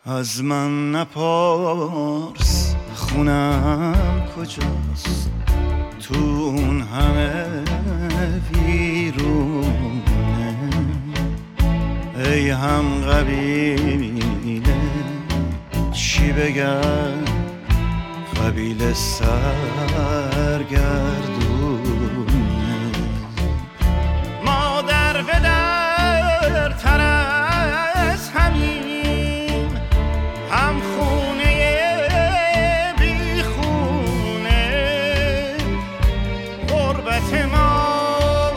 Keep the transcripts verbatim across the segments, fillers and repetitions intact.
از من نپرس خونم کجاست، تو اون همه ویرونه. ای هم قبیله چی بگم، قبیله سرگردونه. مادر به در تر از همین، هم خونه بی خونه. غربت ما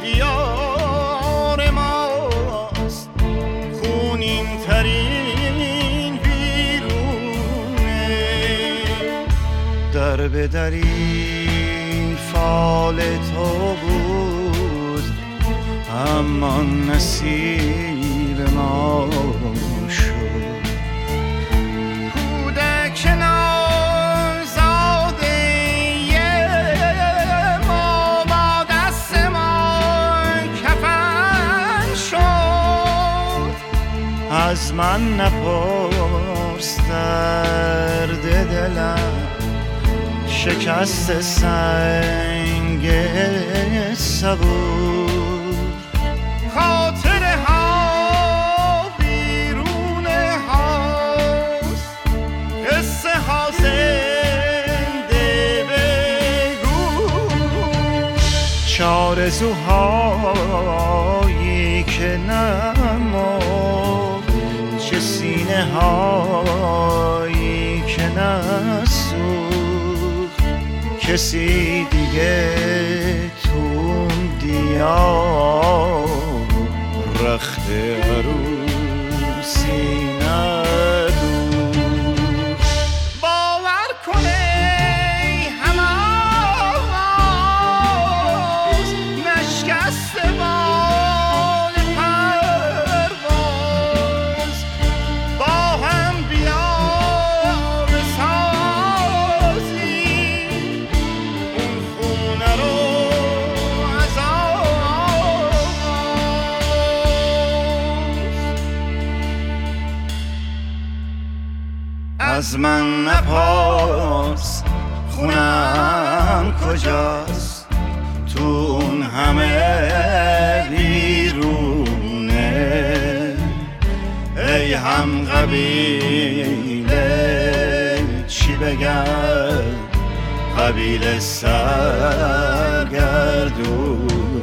دیار ماست، خونین ترین ویرونه. در به دری فال تو بود، اما نصیب ما شد. کودک نازاده ما با دست ما کفن شد. از من نپرس درد دلم، شکست سنگ صبور. خاطره ها بیرونه هاست، قصه ها زنده بگو. چارزوهایی که نمرد، چه سینه هایی که نسوخت. کسی دیگه تو دیار رخت عروسی ندوخت. باور کنه همه آواز، نشکست بال پرواز. با هم بیا بسازیم اون خونه رو از آغاز. از من نپرس خونم کجاست، تو اون همه ویرونه. ای هم قبیله چی بگم، قبیله سرگردون.